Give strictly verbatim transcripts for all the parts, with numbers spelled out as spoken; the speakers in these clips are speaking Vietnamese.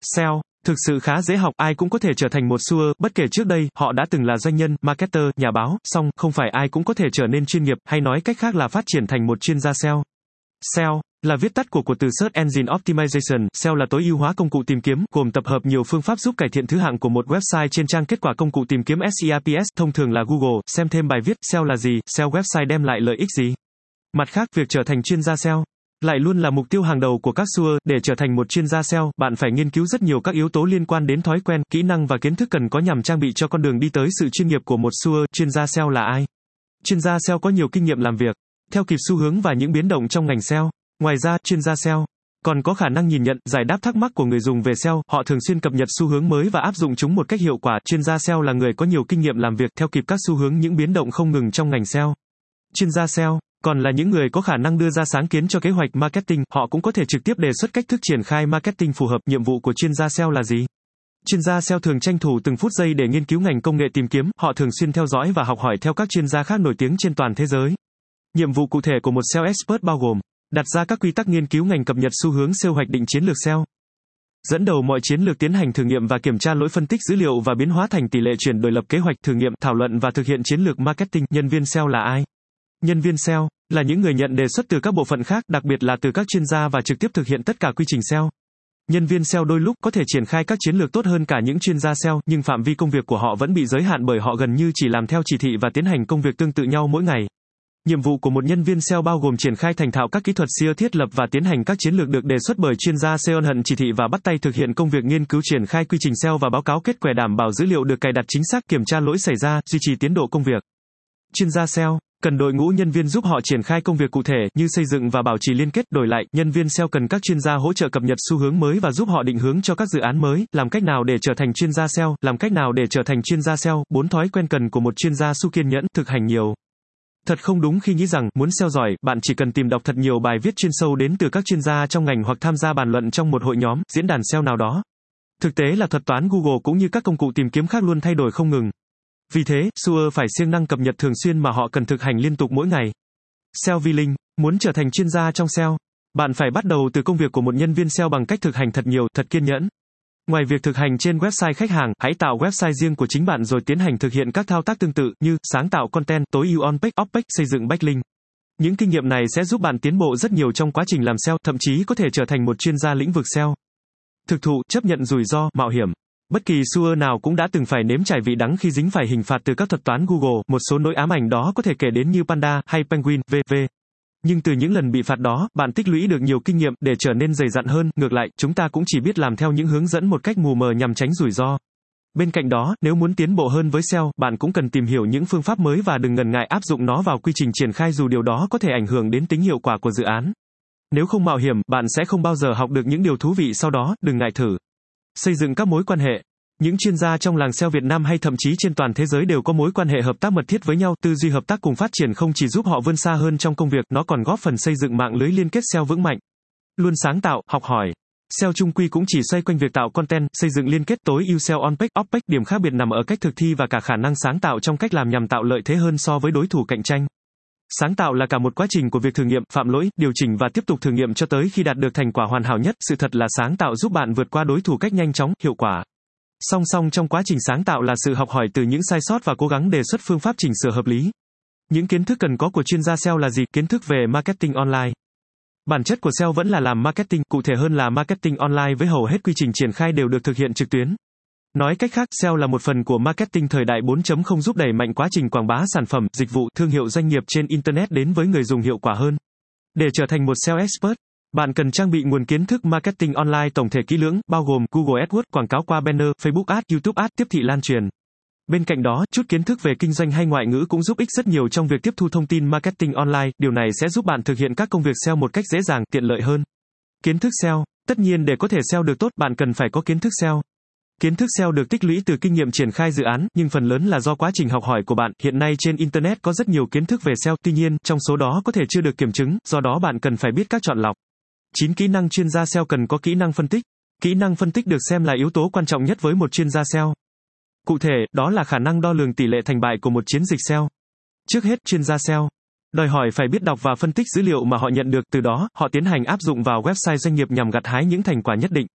ét e o, thực sự khá dễ học, ai cũng có thể trở thành một ét e o, bất kể trước đây, họ đã từng là doanh nhân, marketer, nhà báo, song, không phải ai cũng có thể trở nên chuyên nghiệp, hay nói cách khác là phát triển thành một chuyên gia ét e o. ét e o là viết tắt của của từ Search Engine Optimization, ét e o là tối ưu hóa công cụ tìm kiếm, gồm tập hợp nhiều phương pháp giúp cải thiện thứ hạng của một website trên trang kết quả công cụ tìm kiếm SERPs, thông thường là Google. Xem thêm bài viết, ét e o là gì, ét e o website đem lại lợi ích gì. Mặt khác, việc trở thành chuyên gia ét e o lại luôn là mục tiêu hàng đầu của các ét e o. Để trở thành một chuyên gia ét e o, bạn phải nghiên cứu rất nhiều các yếu tố liên quan đến thói quen, kỹ năng và kiến thức cần có nhằm trang bị cho con đường đi tới sự chuyên nghiệp của một ét e o. Chuyên gia ét e o là ai? Chuyên gia ét e o có nhiều kinh nghiệm làm việc, theo kịp xu hướng và những biến động trong ngành ét e o. Ngoài ra, chuyên gia ét e o còn có khả năng nhìn nhận, giải đáp thắc mắc của người dùng về ét e o, họ thường xuyên cập nhật xu hướng mới và áp dụng chúng một cách hiệu quả. Chuyên gia ét e o là người có nhiều kinh nghiệm làm việc, theo kịp các xu hướng những biến động không ngừng trong ngành ét e o. Chuyên gia ét e o còn là những người có khả năng đưa ra sáng kiến cho kế hoạch marketing, họ cũng có thể trực tiếp đề xuất cách thức triển khai marketing phù hợp. Nhiệm vụ của chuyên gia ét e o là gì? Chuyên gia ét e o thường tranh thủ từng phút giây để nghiên cứu ngành công nghệ tìm kiếm, họ thường xuyên theo dõi và học hỏi theo các chuyên gia khác nổi tiếng trên toàn thế giới. Nhiệm vụ cụ thể của một ét e o expert bao gồm đặt ra các quy tắc nghiên cứu ngành, cập nhật xu hướng, ét e o hoạch định chiến lược ét e o, dẫn đầu mọi chiến lược, tiến hành thử nghiệm và kiểm tra lỗi, phân tích dữ liệu và biến hóa thành tỷ lệ chuyển đổi, lập kế hoạch, thử nghiệm, thảo luận và thực hiện chiến lược marketing. Nhân viên ét e o là ai? Nhân viên ét e o là những người nhận đề xuất từ các bộ phận khác, đặc biệt là từ các chuyên gia và trực tiếp thực hiện tất cả quy trình ét e o. Nhân viên ét e o đôi lúc có thể triển khai các chiến lược tốt hơn cả những chuyên gia ét e o, nhưng phạm vi công việc của họ vẫn bị giới hạn bởi họ gần như chỉ làm theo chỉ thị và tiến hành công việc tương tự nhau mỗi ngày. Nhiệm vụ của một nhân viên ét e o bao gồm triển khai thành thạo các kỹ thuật ét e o, thiết lập và tiến hành các chiến lược được đề xuất bởi chuyên gia ét e o, hận chỉ thị và bắt tay thực hiện công việc nghiên cứu, triển khai quy trình ét e o và báo cáo kết quả, đảm bảo dữ liệu được cài đặt chính xác, kiểm tra lỗi xảy ra, duy trì tiến độ công việc. Chuyên gia ét e o cần đội ngũ nhân viên giúp họ triển khai công việc cụ thể như xây dựng và bảo trì liên kết. Đổi lại, nhân viên ét e o cần các chuyên gia hỗ trợ cập nhật xu hướng mới và giúp họ định hướng cho các dự án mới. Làm cách nào để trở thành chuyên gia ét e o? Làm cách nào để trở thành chuyên gia ét e o? Bốn thói quen cần của một chuyên gia. Su kiên nhẫn, thực hành nhiều. Thật không đúng khi nghĩ rằng, muốn ét e o giỏi, bạn chỉ cần tìm đọc thật nhiều bài viết chuyên sâu đến từ các chuyên gia trong ngành hoặc tham gia bàn luận trong một hội nhóm, diễn đàn ét e o nào đó. Thực tế là thuật toán Google cũng như các công cụ tìm kiếm khác luôn thay đổi không ngừng. Vì thế, ét e o phải siêng năng cập nhật thường xuyên mà họ cần thực hành liên tục mỗi ngày. ét e o vi linh, muốn trở thành chuyên gia trong ét e o, bạn phải bắt đầu từ công việc của một nhân viên ét e o bằng cách thực hành thật nhiều, thật kiên nhẫn. Ngoài việc thực hành trên website khách hàng, hãy tạo website riêng của chính bạn rồi tiến hành thực hiện các thao tác tương tự như sáng tạo content, tối ưu on-page, off-page, xây dựng backlink. Những kinh nghiệm này sẽ giúp bạn tiến bộ rất nhiều trong quá trình làm ét e o, thậm chí có thể trở thành một chuyên gia lĩnh vực ét e o. Thực thụ, chấp nhận rủi ro, mạo hiểm. Bất kỳ ét e o nào cũng đã từng phải nếm trải vị đắng khi dính phải hình phạt từ các thuật toán Google, một số nỗi ám ảnh đó có thể kể đến như Panda hay Penguin, vân vân. Nhưng từ những lần bị phạt đó, bạn tích lũy được nhiều kinh nghiệm để trở nên dày dặn hơn. Ngược lại, chúng ta cũng chỉ biết làm theo những hướng dẫn một cách mù mờ nhằm tránh rủi ro. Bên cạnh đó, nếu muốn tiến bộ hơn với ét e o, bạn cũng cần tìm hiểu những phương pháp mới và đừng ngần ngại áp dụng nó vào quy trình triển khai dù điều đó có thể ảnh hưởng đến tính hiệu quả của dự án. Nếu không mạo hiểm, bạn sẽ không bao giờ học được những điều thú vị sau đó, đừng ngại thử. Xây dựng các mối quan hệ. Những chuyên gia trong làng ét e o Việt Nam hay thậm chí trên toàn thế giới đều có mối quan hệ hợp tác mật thiết với nhau. Tư duy hợp tác cùng phát triển không chỉ giúp họ vươn xa hơn trong công việc, nó còn góp phần xây dựng mạng lưới liên kết ét e o vững mạnh. Luôn sáng tạo, học hỏi. ét e o chung quy cũng chỉ xoay quanh việc tạo content, xây dựng liên kết, tối ưu ét e o on-page, off-page. Điểm khác biệt nằm ở cách thực thi và cả khả năng sáng tạo trong cách làm nhằm tạo lợi thế hơn so với đối thủ cạnh tranh. Sáng tạo là cả một quá trình của việc thử nghiệm, phạm lỗi, điều chỉnh và tiếp tục thử nghiệm cho tới khi đạt được thành quả hoàn hảo nhất. Sự thật là sáng tạo giúp bạn vượt qua đối thủ cách nhanh chóng, hiệu quả. Song song trong quá trình sáng tạo là sự học hỏi từ những sai sót và cố gắng đề xuất phương pháp chỉnh sửa hợp lý. Những kiến thức cần có của chuyên gia ét e o là gì? Kiến thức về marketing online. Bản chất của ét e o vẫn là làm marketing, cụ thể hơn là marketing online với hầu hết quy trình triển khai đều được thực hiện trực tuyến. Nói cách khác, ét e o là một phần của marketing thời đại bốn chấm không giúp đẩy mạnh quá trình quảng bá sản phẩm, dịch vụ, thương hiệu doanh nghiệp trên Internet đến với người dùng hiệu quả hơn. Để trở thành một ét e o expert, bạn cần trang bị nguồn kiến thức marketing online tổng thể kỹ lưỡng, bao gồm Google AdWords, quảng cáo qua banner, Facebook Ads, YouTube Ads, tiếp thị lan truyền. Bên cạnh đó, chút kiến thức về kinh doanh hay ngoại ngữ cũng giúp ích rất nhiều trong việc tiếp thu thông tin marketing online, điều này sẽ giúp bạn thực hiện các công việc ét e o một cách dễ dàng, tiện lợi hơn. Kiến thức ét e o. Tất nhiên để có thể ét e o được tốt, bạn cần phải có kiến thức ét e o. Kiến thức ét e o được tích lũy từ kinh nghiệm triển khai dự án, nhưng phần lớn là do quá trình học hỏi của bạn. Hiện nay trên Internet có rất nhiều kiến thức về ét e o, tuy nhiên, trong số đó có thể chưa được kiểm chứng, do đó bạn cần phải biết các chọn lọc. chín Kỹ năng chuyên gia ét e o cần có kỹ năng phân tích. Kỹ năng phân tích được xem là yếu tố quan trọng nhất với một chuyên gia ét e o. Cụ thể, đó là khả năng đo lường tỷ lệ thành bại của một chiến dịch ét e o. Trước hết, chuyên gia ét e o đòi hỏi phải biết đọc và phân tích dữ liệu mà họ nhận được, từ đó, họ tiến hành áp dụng vào website doanh nghiệp nhằm gặt hái những thành quả nhất định.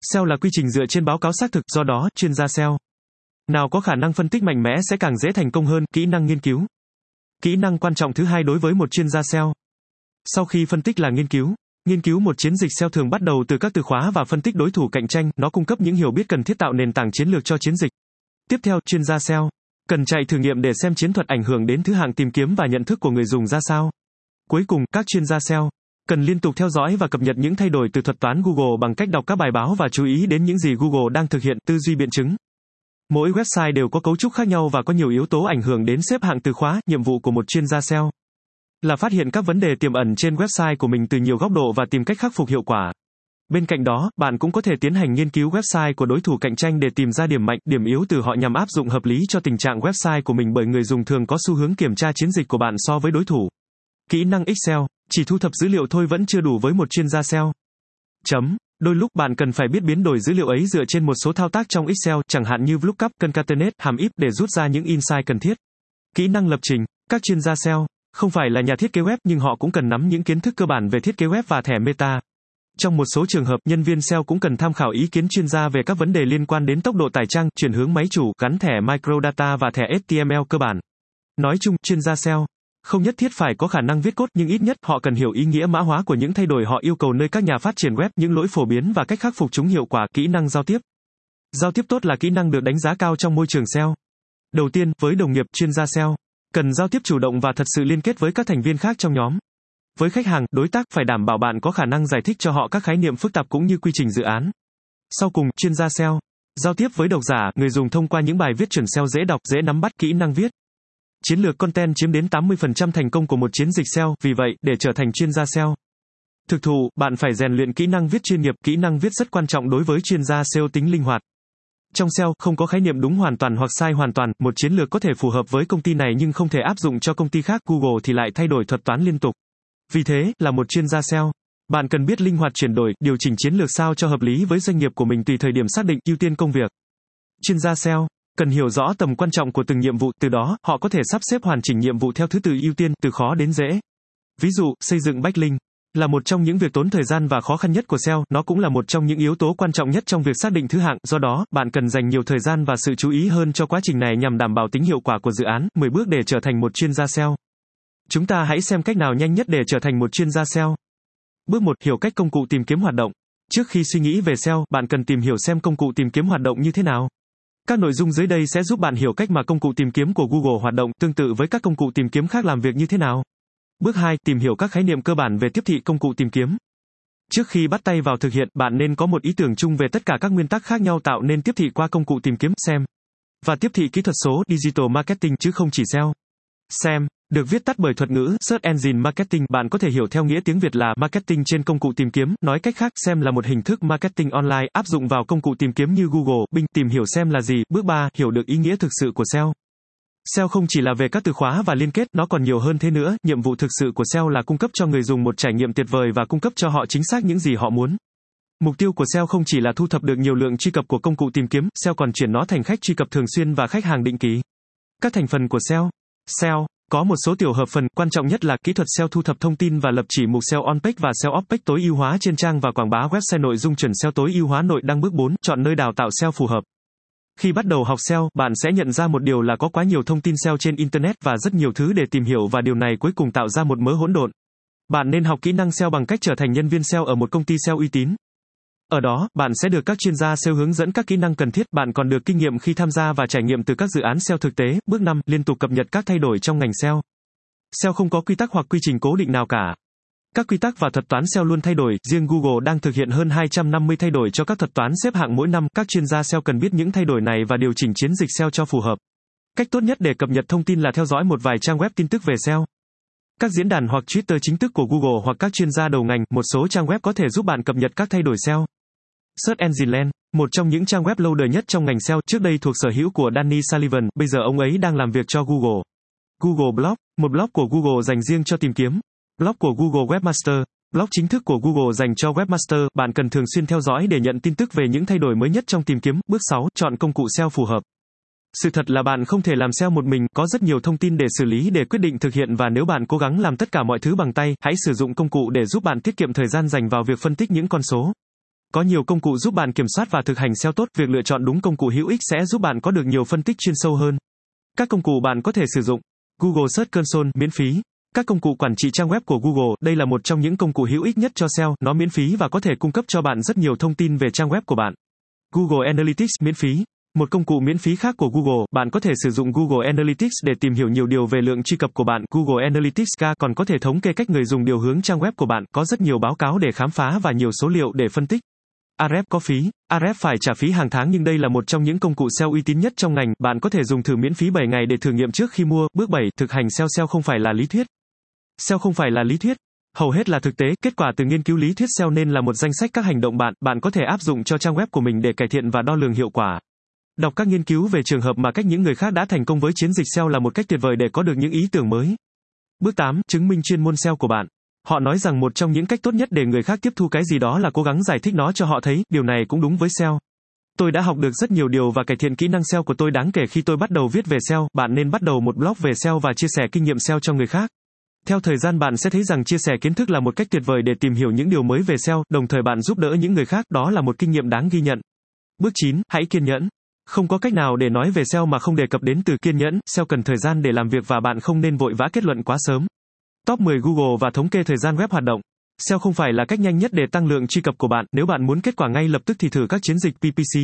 ét e o là quy trình dựa trên báo cáo xác thực, do đó, chuyên gia ét e o nào có khả năng phân tích mạnh mẽ sẽ càng dễ thành công hơn. Kỹ năng nghiên cứu. Kỹ năng quan trọng thứ hai đối với một chuyên gia ét e o. Sau khi phân tích là nghiên cứu. Nghiên cứu một chiến dịch ét e o thường bắt đầu từ các từ khóa và phân tích đối thủ cạnh tranh, nó cung cấp những hiểu biết cần thiết tạo nền tảng chiến lược cho chiến dịch. Tiếp theo, chuyên gia ét e o cần chạy thử nghiệm để xem chiến thuật ảnh hưởng đến thứ hạng tìm kiếm và nhận thức của người dùng ra sao. Cuối cùng, các chuyên gia ét e o cần liên tục theo dõi và cập nhật những thay đổi từ thuật toán Google bằng cách đọc các bài báo và chú ý đến những gì Google đang thực hiện. Tư duy biện chứng. Mỗi website đều có cấu trúc khác nhau và có nhiều yếu tố ảnh hưởng đến xếp hạng từ khóa. Nhiệm vụ của một chuyên gia ét e o là phát hiện các vấn đề tiềm ẩn trên website của mình từ nhiều góc độ và tìm cách khắc phục hiệu quả. Bên cạnh đó, bạn cũng có thể tiến hành nghiên cứu website của đối thủ cạnh tranh để tìm ra điểm mạnh, điểm yếu từ họ nhằm áp dụng hợp lý cho tình trạng website của mình, bởi người dùng thường có xu hướng kiểm tra chiến dịch của bạn so với đối thủ. Kỹ năng Excel. Chỉ thu thập dữ liệu thôi vẫn chưa đủ với một chuyên gia ét e o. Chấm. Đôi lúc bạn cần phải biết biến đổi dữ liệu ấy dựa trên một số thao tác trong Excel, chẳng hạn như lookup, concatenate, hàm if để rút ra những insight cần thiết. Kỹ năng lập trình. Các chuyên gia ét e o không phải là nhà thiết kế web nhưng họ cũng cần nắm những kiến thức cơ bản về thiết kế web và thẻ meta. Trong một số trường hợp, nhân viên ét e o cũng cần tham khảo ý kiến chuyên gia về các vấn đề liên quan đến tốc độ tải trang, chuyển hướng máy chủ, gắn thẻ microdata và thẻ ếch ti em eo cơ bản. Nói chung, chuyên gia ét e o không nhất thiết phải có khả năng viết code, nhưng ít nhất họ cần hiểu ý nghĩa mã hóa của những thay đổi họ yêu cầu nơi các nhà phát triển web, những lỗi phổ biến và cách khắc phục chúng hiệu quả. Kỹ năng giao tiếp. Giao tiếp tốt là kỹ năng được đánh giá cao trong môi trường ét e o. Đầu tiên, với đồng nghiệp, chuyên gia ét e o cần giao tiếp chủ động và thật sự liên kết với các thành viên khác trong nhóm. Với khách hàng, đối tác, phải đảm bảo bạn có khả năng giải thích cho họ các khái niệm phức tạp cũng như quy trình dự án. Sau cùng, chuyên gia ét e o giao tiếp với độc giả, người dùng thông qua những bài viết chuẩn ét e o dễ đọc, dễ nắm bắt. Kỹ năng viết. Chiến lược content chiếm đến tám mươi phần trăm thành công của một chiến dịch ét e o, vì vậy, để trở thành chuyên gia ét e o thực thụ, bạn phải rèn luyện kỹ năng viết chuyên nghiệp. Kỹ năng viết rất quan trọng đối với chuyên gia ét e o. Tính linh hoạt. Trong ét e o, không có khái niệm đúng hoàn toàn hoặc sai hoàn toàn, một chiến lược có thể phù hợp với công ty này nhưng không thể áp dụng cho công ty khác, Google thì lại thay đổi thuật toán liên tục. Vì thế, là một chuyên gia ét e o, bạn cần biết linh hoạt chuyển đổi, điều chỉnh chiến lược sao cho hợp lý với doanh nghiệp của mình tùy thời điểm xác định ưu tiên công việc. Chuyên gia ét e o cần hiểu rõ tầm quan trọng của từng nhiệm vụ, từ đó, họ có thể sắp xếp hoàn chỉnh nhiệm vụ theo thứ tự ưu tiên, từ khó đến dễ. Ví dụ, xây dựng backlink là một trong những việc tốn thời gian và khó khăn nhất của ét e o, nó cũng là một trong những yếu tố quan trọng nhất trong việc xác định thứ hạng, do đó, bạn cần dành nhiều thời gian và sự chú ý hơn cho quá trình này nhằm đảm bảo tính hiệu quả của dự án. mười bước để trở thành một chuyên gia ét e o. Chúng ta hãy xem cách nào nhanh nhất để trở thành một chuyên gia ét e o. Bước một. Hiểu cách công cụ tìm kiếm hoạt động. Trước khi suy nghĩ về ét e o, bạn cần tìm hiểu xem công cụ tìm kiếm hoạt động như thế nào. Các nội dung dưới đây sẽ giúp bạn hiểu cách mà công cụ tìm kiếm của Google hoạt động, tương tự với các công cụ tìm kiếm khác làm việc như thế nào. Bước hai. Tìm hiểu các khái niệm cơ bản về tiếp thị công cụ tìm kiếm. Trước khi bắt tay vào thực hiện, bạn nên có một ý tưởng chung về tất cả các nguyên tắc khác nhau tạo nên tiếp thị qua công cụ tìm kiếm. Xem và tiếp thị kỹ thuật số, digital marketing chứ không chỉ ét e o. Xem được viết tắt bởi thuật ngữ Search Engine Marketing, bạn có thể hiểu theo nghĩa tiếng Việt là marketing trên công cụ tìm kiếm, nói cách khác, xem là một hình thức marketing online áp dụng vào công cụ tìm kiếm như Google, Bing. Tìm hiểu xem là gì. Bước ba. Hiểu được ý nghĩa thực sự của ét e o. ét e o không chỉ là về các từ khóa và liên kết, nó còn nhiều hơn thế nữa. Nhiệm vụ thực sự của ét e o là cung cấp cho người dùng một trải nghiệm tuyệt vời và cung cấp cho họ chính xác những gì họ muốn. Mục tiêu của ét e o không chỉ là thu thập được nhiều lượng truy cập của công cụ tìm kiếm, ét e o còn chuyển nó thành khách truy cập thường xuyên và khách hàng định kỳ. Các thành phần của ét e o. ét e o có một số tiểu hợp phần, quan trọng nhất là kỹ thuật ét e o, thu thập thông tin và lập chỉ mục ét e o on-page và ét e o off-page, tối ưu hóa trên trang và quảng bá website, nội dung chuẩn ét e o, tối ưu hóa nội đăng. Bước bốn. Chọn nơi đào tạo ét e o phù hợp. Khi bắt đầu học ét e o, bạn sẽ nhận ra một điều là có quá nhiều thông tin ét e o trên Internet và rất nhiều thứ để tìm hiểu, và điều này cuối cùng tạo ra một mớ hỗn độn. Bạn nên học kỹ năng ét e o bằng cách trở thành nhân viên ét e o ở một công ty ét e o uy tín. Ở đó, bạn sẽ được các chuyên gia ét e o hướng dẫn các kỹ năng cần thiết, bạn còn được kinh nghiệm khi tham gia và trải nghiệm từ các dự án ét e o thực tế. Bước năm. Liên tục cập nhật các thay đổi trong ngành ét e o. ét e o không có quy tắc hoặc quy trình cố định nào cả. Các quy tắc và thuật toán ét e o luôn thay đổi, riêng Google đang thực hiện hơn hai trăm năm mươi thay đổi cho các thuật toán xếp hạng mỗi năm. Các chuyên gia ét e o cần biết những thay đổi này và điều chỉnh chiến dịch ét e o cho phù hợp. Cách tốt nhất để cập nhật thông tin là theo dõi một vài trang web tin tức về ét e o. Các diễn đàn hoặc Twitter chính thức của Google hoặc các chuyên gia đầu ngành, một số trang web có thể giúp bạn cập nhật các thay đổi ét e o. Search Engine Land, một trong những trang web lâu đời nhất trong ngành ét e o, trước đây thuộc sở hữu của Danny Sullivan, bây giờ ông ấy đang làm việc cho Google. Google Blog, một blog của Google dành riêng cho tìm kiếm. Blog của Google Webmaster, blog chính thức của Google dành cho Webmaster, bạn cần thường xuyên theo dõi để nhận tin tức về những thay đổi mới nhất trong tìm kiếm. Bước sáu. Chọn công cụ ét e o phù hợp. Sự thật là bạn không thể làm ét e o một mình, có rất nhiều thông tin để xử lý để quyết định thực hiện, và nếu bạn cố gắng làm tất cả mọi thứ bằng tay, hãy sử dụng công cụ để giúp bạn tiết kiệm thời gian dành vào việc phân tích những con số. Có nhiều công cụ giúp bạn kiểm soát và thực hành seo tốt, việc lựa chọn đúng công cụ hữu ích sẽ giúp bạn có được nhiều phân tích chuyên sâu hơn. Các công cụ bạn có thể sử dụng. Google Search Console, miễn phí. Các công cụ quản trị trang web của Google, đây là một trong những công cụ hữu ích nhất cho seo, nó miễn phí và có thể cung cấp cho bạn rất nhiều thông tin về trang web của bạn. Google Analytics, miễn phí. Một công cụ miễn phí khác của Google, bạn có thể sử dụng Google Analytics để tìm hiểu nhiều điều về lượng truy cập của bạn. Google Analytics còn có thể thống kê cách người dùng điều hướng trang web của bạn, có rất nhiều báo cáo để khám phá và nhiều số liệu để phân tích. Ahrefs có phí. Ahrefs phải trả phí hàng tháng nhưng đây là một trong những công cụ seo uy tín nhất trong ngành, bạn có thể dùng thử miễn phí bảy ngày để thử nghiệm trước khi mua. Bước bảy, thực hành seo. Seo không phải là lý thuyết. Seo không phải là lý thuyết. Hầu hết là thực tế, kết quả từ nghiên cứu lý thuyết seo nên là một danh sách các hành động bạn, bạn có thể áp dụng cho trang web của mình để cải thiện và đo lường hiệu quả. Đọc các nghiên cứu về trường hợp mà cách những người khác đã thành công với chiến dịch seo là một cách tuyệt vời để có được những ý tưởng mới. Bước tám, chứng minh chuyên môn seo của bạn. Họ nói rằng một trong những cách tốt nhất để người khác tiếp thu cái gì đó là cố gắng giải thích nó cho họ thấy, điều này cũng đúng với seo. Tôi đã học được rất nhiều điều và cải thiện kỹ năng seo của tôi đáng kể khi tôi bắt đầu viết về seo. Bạn nên bắt đầu một blog về seo và chia sẻ kinh nghiệm seo cho người khác. Theo thời gian bạn sẽ thấy rằng chia sẻ kiến thức là một cách tuyệt vời để tìm hiểu những điều mới về seo, đồng thời bạn giúp đỡ những người khác, đó là một kinh nghiệm đáng ghi nhận. Bước chín, hãy kiên nhẫn. Không có cách nào để nói về seo mà không đề cập đến từ kiên nhẫn, seo cần thời gian để làm việc và bạn không nên vội vã kết luận quá sớm. Top mười Google và thống kê thời gian web hoạt động. seo không phải là cách nhanh nhất để tăng lượng truy cập của bạn, nếu bạn muốn kết quả ngay lập tức thì thử các chiến dịch pê pê xê.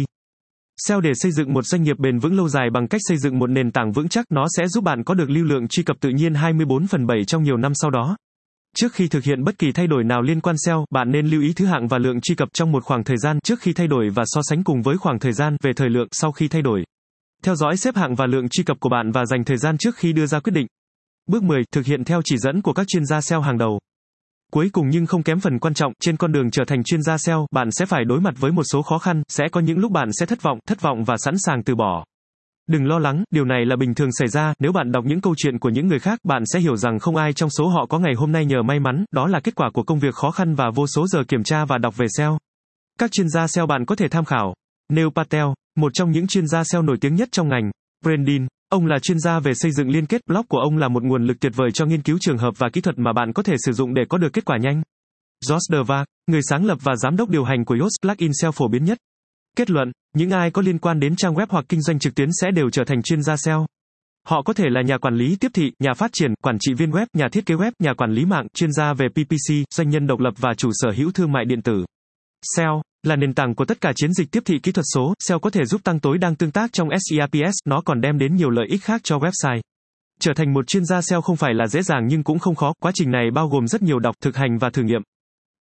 seo để xây dựng một doanh nghiệp bền vững lâu dài bằng cách xây dựng một nền tảng vững chắc, nó sẽ giúp bạn có được lưu lượng truy cập tự nhiên hai mươi bốn phần bảy trong nhiều năm sau đó. Trước khi thực hiện bất kỳ thay đổi nào liên quan seo, bạn nên lưu ý thứ hạng và lượng truy cập trong một khoảng thời gian trước khi thay đổi và so sánh cùng với khoảng thời gian về thời lượng sau khi thay đổi. Theo dõi xếp hạng và lượng truy cập của bạn và dành thời gian trước khi đưa ra quyết định. Bước mười, thực hiện theo chỉ dẫn của các chuyên gia seo hàng đầu. Cuối cùng nhưng không kém phần quan trọng, trên con đường trở thành chuyên gia seo, bạn sẽ phải đối mặt với một số khó khăn, sẽ có những lúc bạn sẽ thất vọng, thất vọng và sẵn sàng từ bỏ. Đừng lo lắng, điều này là bình thường xảy ra, nếu bạn đọc những câu chuyện của những người khác, bạn sẽ hiểu rằng không ai trong số họ có ngày hôm nay nhờ may mắn, đó là kết quả của công việc khó khăn và vô số giờ kiểm tra và đọc về seo. Các chuyên gia seo bạn có thể tham khảo. Neil Patel, một trong những chuyên gia seo nổi tiếng nhất trong ngành. Brandin, ông là chuyên gia về xây dựng liên kết, blog của ông là một nguồn lực tuyệt vời cho nghiên cứu trường hợp và kỹ thuật mà bạn có thể sử dụng để có được kết quả nhanh. Josh DeVag, người sáng lập và giám đốc điều hành của Yoast plugin seo phổ biến nhất. Kết luận, những ai có liên quan đến trang web hoặc kinh doanh trực tuyến sẽ đều trở thành chuyên gia seo. Họ có thể là nhà quản lý tiếp thị, nhà phát triển, quản trị viên web, nhà thiết kế web, nhà quản lý mạng, chuyên gia về pê pê xê, doanh nhân độc lập và chủ sở hữu thương mại điện tử. seo là nền tảng của tất cả chiến dịch tiếp thị kỹ thuật số. seo có thể giúp tăng tối đa tương tác trong SERPs, nó còn đem đến nhiều lợi ích khác cho website. Trở thành một chuyên gia seo không phải là dễ dàng nhưng cũng không khó, quá trình này bao gồm rất nhiều đọc, thực hành và thử nghiệm.